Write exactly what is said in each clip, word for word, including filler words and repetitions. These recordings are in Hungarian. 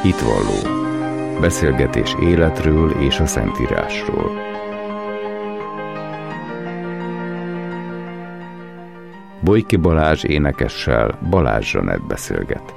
Hitvalló. Beszélgetés életről és a Szentírásról. Bolyki Balázs énekessel Balázs Zsanett beszélget.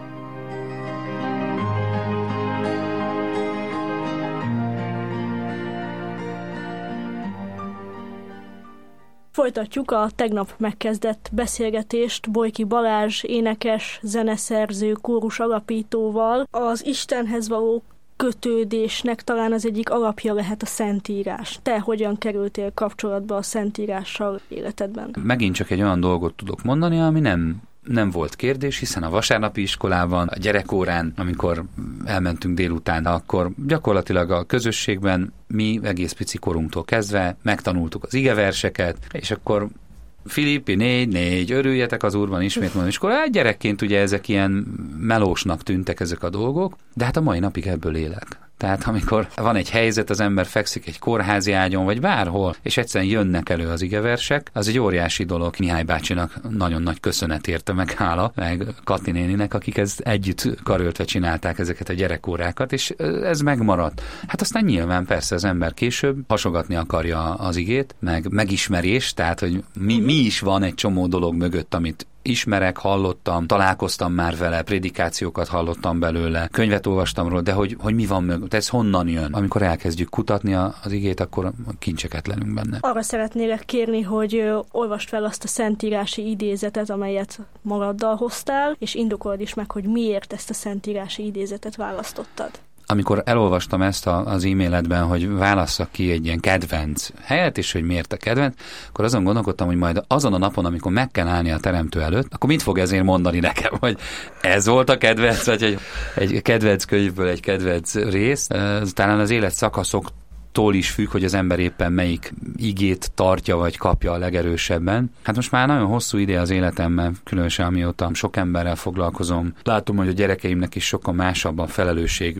Folytatjuk a tegnap megkezdett beszélgetést Bolyki Balázs énekes, zeneszerző, kórus alapítóval. Az Istenhez való kötődésnek talán az egyik alapja lehet a Szentírás. Te hogyan kerültél kapcsolatba a Szentírással életedben? Megint csak egy olyan dolgot tudok mondani, ami nem nem volt kérdés, hiszen a vasárnapi iskolában, a gyerekórán, amikor elmentünk délután, akkor gyakorlatilag a közösségben mi egész pici korunktól kezdve megtanultuk az igeverseket, és akkor Filippi négy, négy, örüljetek az Úrban, ismét mondom, és akkor hát gyerekként ugye ezek ilyen melósnak tűntek ezek a dolgok, de hát a mai napig ebből élek. Tehát amikor van egy helyzet, az ember fekszik egy kórházi ágyon, vagy bárhol, és egyszerűen jönnek elő az igeversek, az egy óriási dolog. Mihály bácsinak nagyon nagy köszönet érte, meg hála, meg Kati néninek, akik ezt együtt karöltve csinálták ezeket a gyerekórákat, és ez megmaradt. Hát aztán nyilván persze az ember később hasogatni akarja az igét, meg megismerés, tehát hogy mi, mi is van egy csomó dolog mögött, amit ismerek, hallottam, találkoztam már vele, prédikációkat hallottam belőle, könyvet olvastam róla, de hogy, hogy mi van mögött, ez honnan jön? Amikor elkezdjük kutatni az igét, akkor kincseket lelünk benne. Arra szeretnélek kérni, hogy olvasd fel azt a szentírási idézetet, amelyet magaddal hoztál, és indokold is meg, hogy miért ezt a szentírási idézetet választottad. Amikor elolvastam ezt a, az e-mailedben, hogy válasszak ki egy ilyen kedvenc helyet, és hogy miért a kedvenc, akkor azon gondolkodtam, hogy majd azon a napon, amikor meg kell állni a teremtő előtt, akkor mit fog ezért mondani nekem, hogy ez volt a kedvenc, vagy egy, egy kedvenc könyvből egy kedvenc rész. Talán az élet szakaszoktól is függ, hogy az ember éppen melyik igét tartja, vagy kapja a legerősebben. Hát most már nagyon hosszú ide az életemben, különösen amióta sok emberrel foglalkozom. Látom, hogy a gyerekeimnek is sokkal másabb a felelősség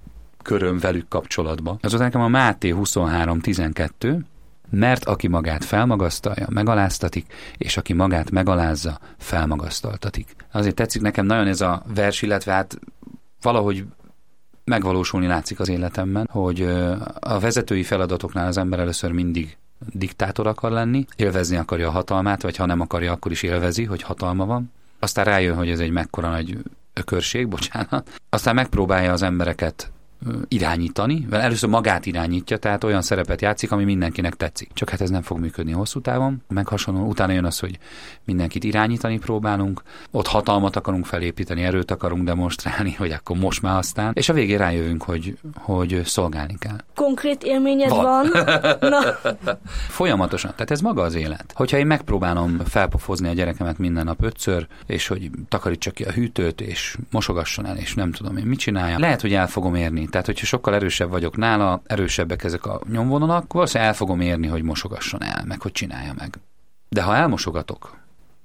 köröm velük kapcsolatba. Az nekem a Máté huszonhárom tizenkettő, mert aki magát felmagasztalja, megaláztatik, és aki magát megalázza, felmagasztaltatik. Azért tetszik nekem nagyon ez a vers, illetve hát valahogy megvalósulni látszik az életemben, hogy a vezetői feladatoknál az ember először mindig diktátor akar lenni, élvezni akarja a hatalmát, vagy ha nem akarja, akkor is élvezi, hogy hatalma van. Aztán rájön, hogy ez egy mekkora nagy ökörség, bocsánat. Aztán megpróbálja az embereket irányítani, mert először magát irányítja, tehát olyan szerepet játszik, ami mindenkinek tetszik. Csak hát ez nem fog működni hosszú távon, meg hasonló. Utána jön az, hogy mindenkit irányítani próbálunk, ott hatalmat akarunk felépíteni, erőt akarunk demonstrálni, hogy akkor most már aztán, és a végén rájövünk, hogy, hogy szolgálni kell. Konkrét élményed van? van? Na. Folyamatosan, tehát ez maga az élet. Hogyha én megpróbálom felpofozni a gyerekemet minden nap ötször, és hogy takarítsa ki a hűtőt, és mosogasson el, és nem tudom én mit csinálja, lehet, hogy el fogom érni. Tehát, hogyha sokkal erősebb vagyok nála, erősebbek ezek a nyomvonalak, valószínűleg el fogom érni, hogy mosogasson el, meg hogy csinálja meg. De ha elmosogatok,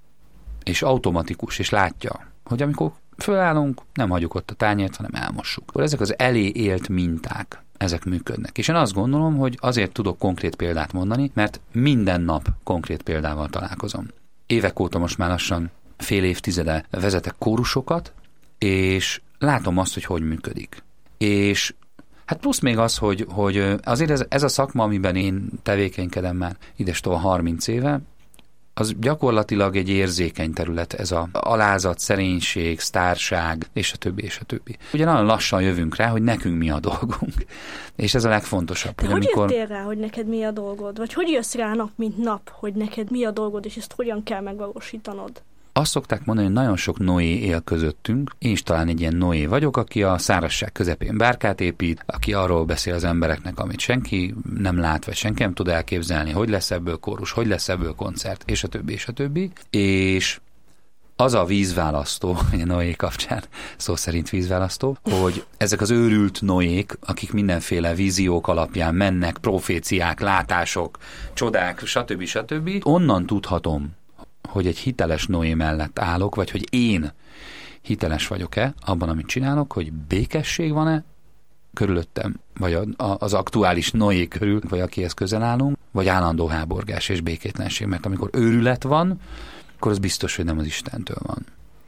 és automatikus, és látja, hogy amikor fölállunk, nem hagyjuk ott a tányért, hanem elmossuk. Akkor ezek az elé élt minták, ezek működnek. És én azt gondolom, hogy azért tudok konkrét példát mondani, mert minden nap konkrét példával találkozom. Évek óta most már lassan fél évtizede vezetek kórusokat, és látom azt, hogy hogy működik. És hát plusz még az, hogy, hogy azért ez, ez a szakma, amiben én tevékenykedem már idestova harminc éve, az gyakorlatilag egy érzékeny terület, ez a alázat, szerénység, sztárság, és a többi, és a többi. Ugye nagyon lassan jövünk rá, hogy nekünk mi a dolgunk. És ez a legfontosabb. Te hogy, hogy amikor... jöttél rá, hogy neked mi a dolgod? Vagy hogy jössz rá nap, mint nap, hogy neked mi a dolgod, és ezt hogyan kell megvalósítanod? Azt szokták mondani, hogy nagyon sok Noé él közöttünk. Én is talán egy ilyen Noé vagyok, aki a szárazság közepén bárkát épít, aki arról beszél az embereknek, amit senki nem lát, vagy senki nem tud elképzelni, hogy lesz ebből kórus, hogy lesz ebből koncert, és a többi, és a többi. És az a vízválasztó, a Noé kapcsán, szó szerint vízválasztó, hogy ezek az őrült Noék, akik mindenféle víziók alapján mennek, proféciák, látások, csodák, stb. stb. Onnan tudhatom, hogy egy hiteles Noé mellett állok, vagy hogy én hiteles vagyok-e abban, amit csinálok, hogy békesség van-e körülöttem, vagy az aktuális Noé körül, vagy akihez közel állunk, vagy állandó háborgás és békétlenség, mert amikor őrület van, akkor az biztos, hogy nem az Istentől van.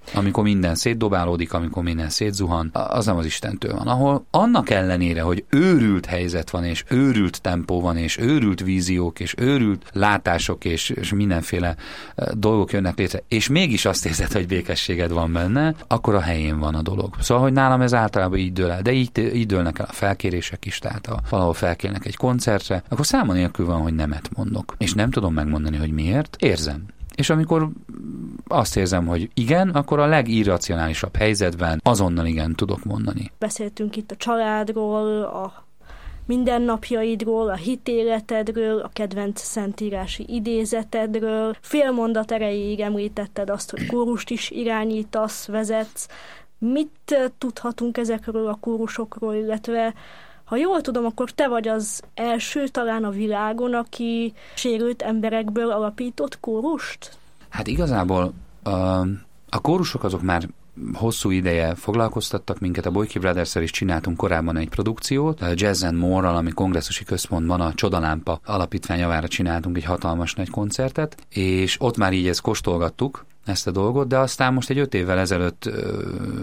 amikor minden szétdobálódik, amikor minden szétzuhan, az nem az Istentől van. Ahol annak ellenére, hogy őrült helyzet van, és őrült tempó van, és őrült víziók, és őrült látások, és, és mindenféle dolgok jönnek létre, és mégis azt érzed, hogy békességed van benne, akkor a helyén van a dolog. Szóval, hogy nálam ez általában így dől el, de így, így dőlnek el a felkérések is, tehát ha valahol felkérnek egy koncertre, akkor száma nélkül van, hogy nemet mondok. És nem tudom megmondani, hogy miért. Érzem. És amikor azt érzem, hogy igen, akkor a legirracionálisabb helyzetben azonnal igen tudok mondani. Beszéltünk itt a családról, a mindennapjaidról, a hitéletedről, a kedvenc szentírási idézetedről. Fél mondat erejéig említetted azt, hogy kórust is irányítasz, vezetsz. Mit tudhatunk ezekről a kórusokról, illetve ha jól tudom, akkor te vagy az első talán a világon, aki sérült emberekből alapított kórust? Hát igazából a, a kórusok azok már hosszú ideje foglalkoztattak minket, a Boyki Brothers-szel is csináltunk korábban egy produkciót, a Jazz and More-ral, ami kongresszusi központban a Csodalámpa alapítvány javára csináltunk egy hatalmas nagy koncertet, és ott már így ezt kóstolgattuk, ezt a dolgot, de aztán most egy öt évvel ezelőtt ö,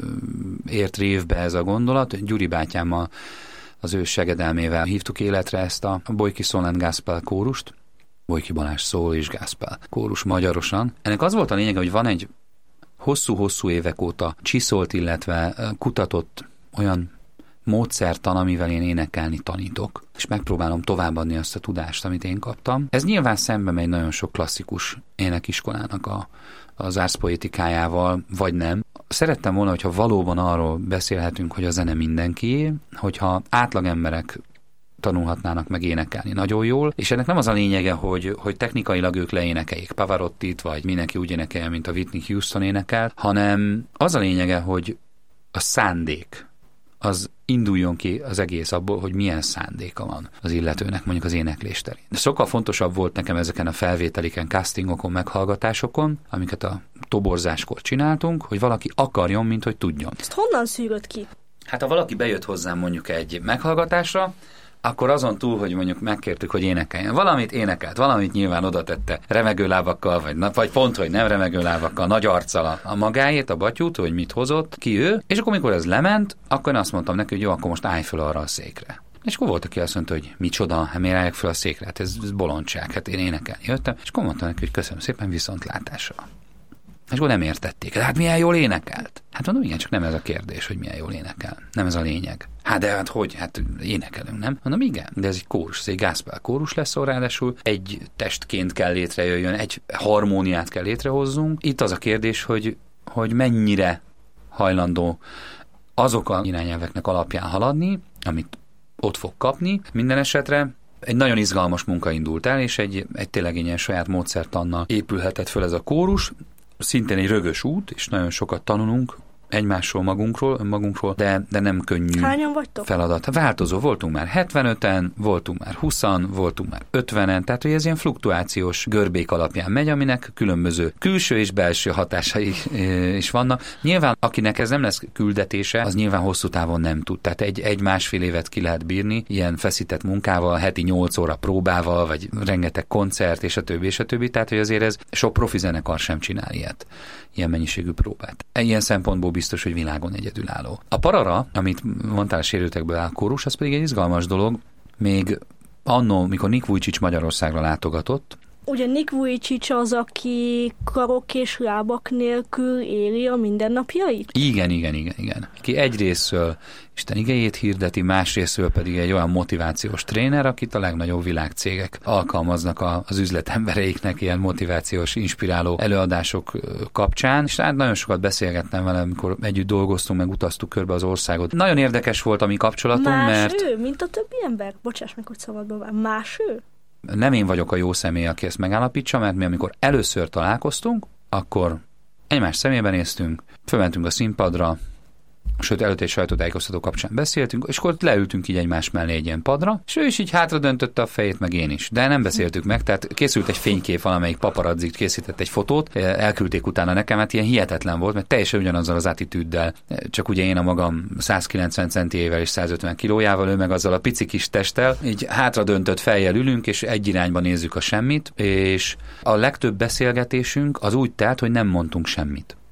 ért révbe ez a gondolat, Gyuri bátyámmal, az ő segedelmével hívtuk életre ezt a Boyki Soul and Gospel kórust, Boyki Balázs Soul és Gospel kórus magyarosan. Ennek az volt a lényege, hogy van egy hosszú-hosszú évek óta csiszolt, illetve kutatott olyan módszertan, amivel én énekelni tanítok, és megpróbálom továbbadni azt a tudást, amit én kaptam. Ez nyilván szembe megy nagyon sok klasszikus énekiskolának a, az árszpoetikájával, vagy nem. Szerettem volna, hogyha valóban arról beszélhetünk, hogy a zene mindenkié, hogyha átlagemberek tanulhatnának meg énekelni nagyon jól, és ennek nem az a lényege, hogy, hogy technikailag ők leénekeljék Pavarottit, vagy mindenki úgy énekelje, mint a Whitney Houston énekel, hanem az a lényege, hogy a szándék az induljon ki az egész abból, hogy milyen szándéka van az illetőnek mondjuk az éneklés terén. De sokkal fontosabb volt nekem ezeken a felvételiken, castingokon, meghallgatásokon, amiket a toborzáskor csináltunk, hogy valaki akarjon, mint hogy tudjon. Ezt honnan szűröd ki? Hát ha valaki bejött hozzám mondjuk egy meghallgatásra, akkor azon túl, hogy mondjuk megkértük, hogy énekeljen. Valamit énekelt, valamit nyilván oda tette remegő lábakkal, vagy, vagy pont, hogy nem remegő lábakkal, nagy arccal a, a magáét, a batyút, hogy mit hozott, ki ő, és akkor, amikor ez lement, akkor én azt mondtam neki, hogy jó, akkor most állj fel arra a székre. És akkor volt, aki azt mondta, hogy micsoda, hát miért álljak fel a székre, hát ez, ez bolondság, hát én énekelni jöttem, és akkor mondtam neki, hogy köszönöm szépen, viszontlátásra. És akkor nem értették. Hát milyen jól énekelt? Hát mondom, igen, csak nem ez a kérdés, hogy milyen jól énekel. Nem ez a lényeg. Hát de hát hogy? Hát énekelünk, nem? Mondom, igen, de ez egy kórus, ez egy gospel kórus lesz, ráadásul egy testként kell létrejöjjön, egy harmóniát kell létrehozzunk. Itt az a kérdés, hogy, hogy mennyire hajlandó azok a irányelveknek alapján haladni, amit ott fog kapni. Minden esetre egy nagyon izgalmas munka indult el, és egy, egy tényleg ilyen saját módszertannal épülhetett föl ez a kórus. Szintén egy rögös út, és nagyon sokat tanulunk egymásról, magunkról, önmagunkról, de, de nem könnyű Hányan vagytok? feladat. Változó, voltunk már hetvenöten, voltunk már húszan, voltunk már ötvenen, tehát hogy ez ilyen fluktuációs görbék alapján megy, aminek különböző külső és belső hatásai is vannak. Nyilván, akinek ez nem lesz küldetése, az nyilván hosszú távon nem tud. Tehát egy, egy másfél évet ki lehet bírni, ilyen feszített munkával, heti nyolc óra próbával, vagy rengeteg koncert, és a többi, és a többi. Tehát, hogy azért ez sok profi zenekar sem csinál ilyet, ilyen mennyiségű próbát. Ilyen szempontból biztos, hogy világon egyedülálló. A parara, amit mondtál, a sérültekből áll kórus, az pedig egy izgalmas dolog. Még annó, mikor Nick Vujicic Magyarországra látogatott. Ugye Nick Vujicic az, aki karok és lábak nélkül éli a mindennapjait? Igen, igen, igen, igen. Ki egyrészről Isten igéjét hirdeti, másrészről pedig egy olyan motivációs tréner, akit a legnagyobb világcégek alkalmaznak az üzletembereiknek ilyen motivációs, inspiráló előadások kapcsán. És hát nagyon sokat beszélgettem vele, amikor együtt dolgoztunk, meg utaztuk körbe az országot. Nagyon érdekes volt a mi kapcsolatunk, más mert... ő, mint a többi ember? Bocsáss meg, hogy szabadba vár. Más ő? Nem én vagyok a jó személy, aki ezt megállapítsa, mert mi amikor először találkoztunk, akkor egymás szemébe néztünk, fölmentünk a színpadra, sőt, előtt egy sajtótájékoztató kapcsán beszéltünk, és akkor leültünk így egymás mellé egy ilyen padra, és ő is így hátra döntötte a fejét, meg én is. De nem beszéltük meg, tehát készült egy fénykép, valamelyik paparazzik készített egy fotót, elküldték utána nekem, hát ilyen hihetetlen volt, mert teljesen ugyanazzal az attitűddel, csak ugye én a magam százkilencven centiével és százötven kilójával, ő meg azzal a pici kis testtel, így hátra döntött fejjel ülünk, és egy irányba nézzük a semmit, és a legtöbb beszélgetésünk az úgy telt, hogy nem mondtunk semmit.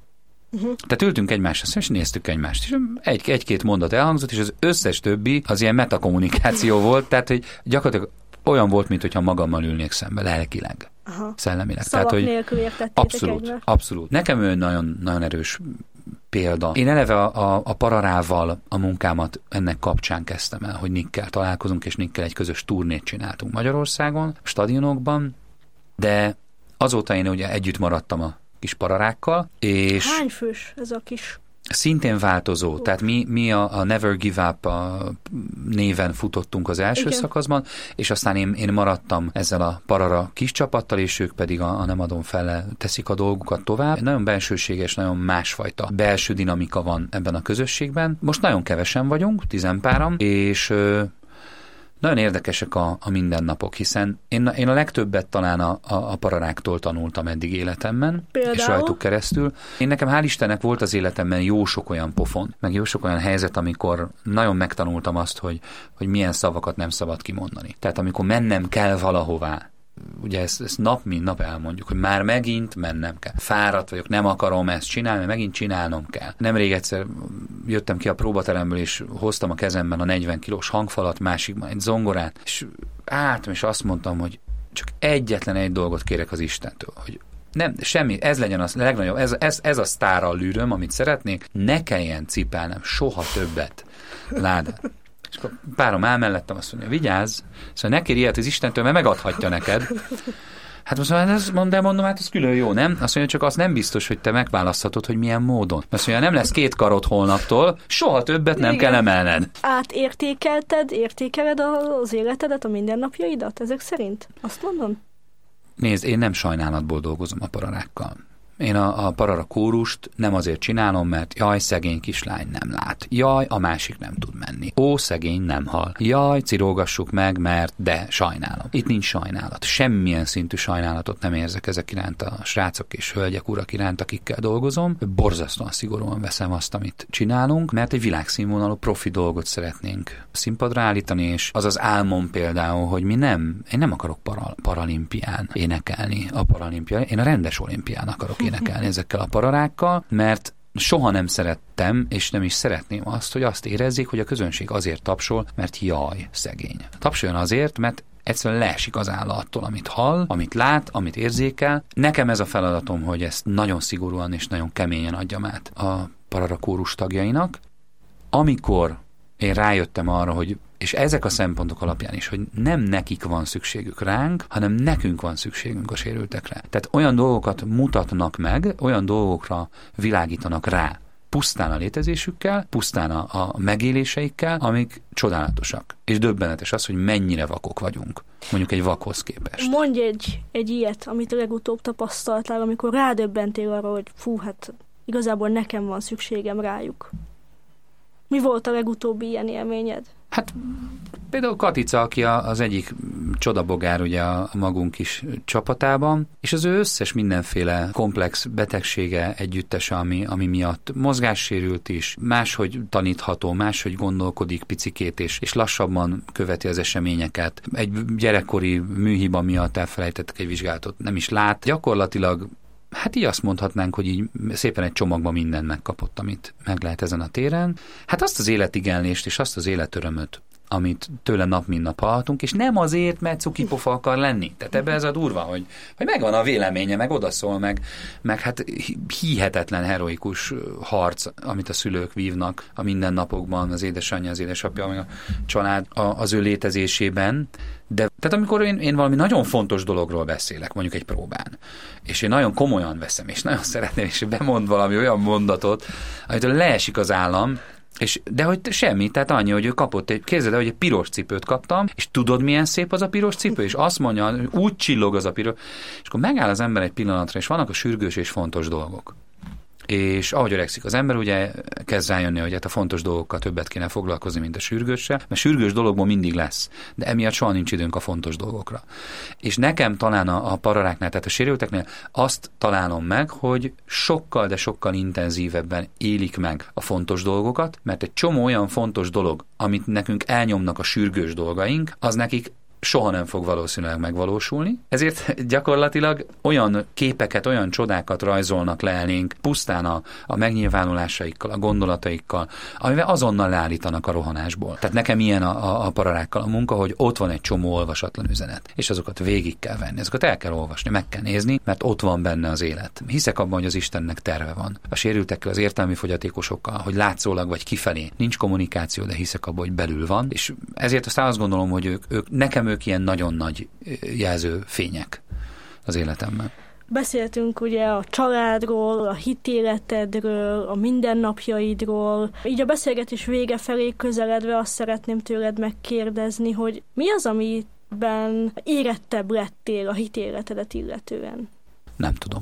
Uh-huh. Tehát ültünk egymásra, és néztük egymást, és egy, egy-két mondat elhangzott, és az összes többi az ilyen metakommunikáció volt, tehát hogy gyakorlatilag olyan volt, mintha magammal ülnék szembe, lelkileg, aha. szellemileg. Szavak tehát, hogy nélkül értettétek abszolút, egymást. abszolút. Nekem ő nagyon, nagyon erős példa. Én eleve a, a, a Pararával a munkámat ennek kapcsán kezdtem el, hogy Nickkel találkozunk, és Nickkel egy közös turnét csináltunk Magyarországon, stadionokban, de azóta én ugye együtt maradtam a kis Pararákkal, és... Hány fős ez a kis... Szintén változó. Uh. Tehát mi, mi a, a Never Give Up a néven futottunk az első igen. szakaszban, és aztán én, én maradtam ezzel a Parara kis csapattal, és ők pedig a, a Nem adom fel teszik a dolgukat tovább. Nagyon bensőséges, nagyon másfajta belső dinamika van ebben a közösségben. Most nagyon kevesen vagyunk, tizenpáran, és... Nagyon érdekesek a, a mindennapok, hiszen én, én a legtöbbet talán a, a, a Pararáktól tanultam eddig életemben, például? És rajtuk keresztül. Én nekem hál' Istennek volt az életemben jó sok olyan pofon, meg jó sok olyan helyzet, amikor nagyon megtanultam azt, hogy, hogy milyen szavakat nem szabad kimondani. Tehát amikor mennem kell valahová, ugye ezt, ezt nap mint nap elmondjuk, hogy már megint mennem kell. Fáradt vagyok, nem akarom ezt csinálni, mert megint csinálnom kell. Nemrég egyszer jöttem ki a próbateremből, és hoztam a kezemben a negyven kilós hangfalat, másikban egy zongorát, és álltam, és azt mondtam, hogy csak egyetlen egy dolgot kérek az Istentől, hogy nem, semmi, ez legyen az legnagyobb, ez, ez, ez a sztárallűröm, amit szeretnék, ne kelljen cipelnem soha többet ládát. És akkor párom áll mellettem, azt mondja, vigyázz, szóval ne kérj ilyet az Istentől, mert megadhatja neked. Hát most mondom, hát mondd el, mondom, hát ez külön jó, nem? Azt mondja, csak az nem biztos, hogy te megválaszthatod, hogy milyen módon. Azt mondja, nem lesz két karod holnaptól, soha többet nem igen. kell emelned. Átértékelted, értékeled az életedet, a mindennapjaidat ezek szerint? Azt mondom? Nézd, én nem sajnálatból dolgozom a Pararákkal. Én a, a Parara kórust nem azért csinálom, mert jaj, szegény kislány nem lát. Jaj, a másik nem tud menni. Ó, szegény nem hal. Jaj, cirógassuk meg, mert de sajnálom. Itt nincs sajnálat. Semmilyen szintű sajnálatot nem érzek ezek iránt a srácok és hölgyek, urak iránt, akikkel dolgozom. Borzasztóan szigorúan veszem azt, amit csinálunk, mert egy világszínvonalú profi dolgot szeretnénk színpadra állítani, és az az álmom például, hogy mi nem, én nem akarok para, paralimpián énekelni a paralimpián, én a rendes olimpián akarok énekelni ezekkel a Pararákkal, mert soha nem szerettem, és nem is szeretném azt, hogy azt érezzék, hogy a közönség azért tapsol, mert jaj, szegény. Tapsoljon azért, mert egyszerűen leesik az álla attól, amit hall, amit lát, amit érzékel. Nekem ez a feladatom, hogy ezt nagyon szigorúan és nagyon keményen adjam át a Parara kórus tagjainak. Amikor én rájöttem arra, hogy és ezek a szempontok alapján is, hogy nem nekik van szükségük ránk, hanem nekünk van szükségünk a sérültekre. Tehát olyan dolgokat mutatnak meg, olyan dolgokra világítanak rá, pusztán a létezésükkel, pusztán a, a megéléseikkel, amik csodálatosak. És döbbenetes az, hogy mennyire vakok vagyunk, mondjuk egy vakhoz képest. Mondj egy, egy ilyet, amit a legutóbb tapasztaltál, amikor rádöbbentél arra, hogy fú, hát igazából nekem van szükségem rájuk. Mi volt a legutóbbi ilyen élményed? Hát például Katica, aki az egyik csodabogár ugye a magunk kis csapatában, és az ő összes mindenféle komplex betegsége együttese, ami, ami miatt mozgássérült is, máshogy tanítható, máshogy gondolkodik picikét, és, és lassabban követi az eseményeket. Egy gyerekkori műhiba miatt elfelejtettek egy vizsgálatot, nem is lát. Gyakorlatilag hát így azt mondhatnánk, hogy így szépen egy csomagban mindent megkapott, amit meg lehet ezen a téren. Hát azt az életigelnést és azt az életörömöt, amit tőle nap mint nap hallhatunk, és nem azért, mert cukipofa akar lenni. Tehát ebbe ez a durva, hogy, hogy megvan a véleménye, meg odaszól, meg, meg hát hihetetlen heroikus harc, amit a szülők vívnak a mindennapokban, az édesanyja, az édesapja, meg a család a, az ő létezésében. De tehát amikor én, én valami nagyon fontos dologról beszélek, mondjuk egy próbán, és én nagyon komolyan veszem, és nagyon szeretném, és bemond valami olyan mondatot, amitől leesik az állam, és, de hogy semmi, tehát annyi, hogy ő kapott egy, képzeld el, hogy egy piros cipőt kaptam, és tudod, milyen szép az a piros cipő? És azt mondja, úgy csillog az a piros, és akkor megáll az ember egy pillanatra, és vannak a sürgős és fontos dolgok. És ahogy öregszik az ember, ugye kezd rájönni, hogy hát a fontos dolgokkal többet kéne foglalkozni, mint a sürgőssel, mert sürgős dologból mindig lesz, de emiatt soha nincs időnk a fontos dolgokra. És nekem talán a, a pararáknál, tehát a sérülteknél azt találom meg, hogy sokkal, de sokkal intenzívebben élik meg a fontos dolgokat, mert egy csomó olyan fontos dolog, amit nekünk elnyomnak a sürgős dolgaink, az nekik soha nem fog valószínűleg megvalósulni, ezért gyakorlatilag olyan képeket, olyan csodákat rajzolnak le elénk pusztán a, a megnyilvánulásaikkal, a gondolataikkal, amivel azonnal leállítanak a rohanásból. Tehát nekem ilyen a, a, a pararákkal a munka, hogy ott van egy csomó olvasatlan üzenet, és azokat végig kell venni, azokat el kell olvasni, meg kell nézni, mert ott van benne az élet. Hiszek abban, hogy az Istennek terve van. A sérültekkel, az értelmi fogyatékosokkal, hogy látszólag vagy kifelé nincs kommunikáció, de hiszek abban, hogy belül van, és ezért aztán azt gondolom, hogy ők, ők nekem ők ilyen nagyon nagy jelzőfények az életemben. Beszéltünk ugye a családról, a hitéletedről, a mindennapjaidról. Így a beszélgetés vége felé közeledve azt szeretném tőled megkérdezni, hogy mi az, amiben érettebb lettél a hitéletedet illetően? Nem tudom.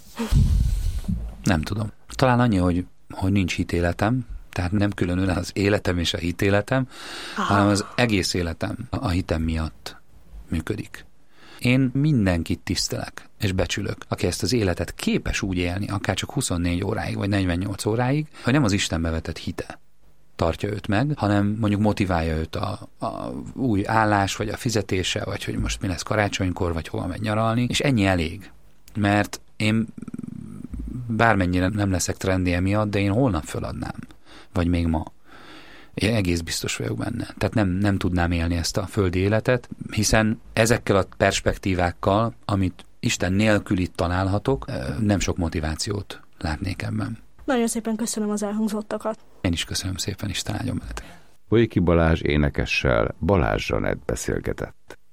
Nem tudom. Talán annyi, hogy, hogy nincs hitéletem, tehát nem különül az életem és a hitéletem, Aha. hanem az egész életem a hitem miatt működik. Én mindenkit tisztelek és becsülök, aki ezt az életet képes úgy élni, akár csak huszonnégy óráig vagy negyvennyolc óráig, hogy nem az Istenbe vetett hite tartja őt meg, hanem mondjuk motiválja őt a, a új állás, vagy a fizetése, vagy hogy most mi lesz karácsonykor, vagy hova megy nyaralni, és ennyi elég. Mert én bármennyire nem leszek trendi emiatt, de én holnap föladnám. Vagy még ma. Én egész biztos vagyok benne. Tehát nem, nem tudnám élni ezt a földi életet, hiszen ezekkel a perspektívákkal, amit Isten nélkül itt találhatok, nem sok motivációt látnék ebben. Nagyon szépen köszönöm az elhangzottakat. Én is köszönöm szépen, Isten áldjon veletek. Bolyky Balázs énekessel Balázs Zsanett beszélgetett.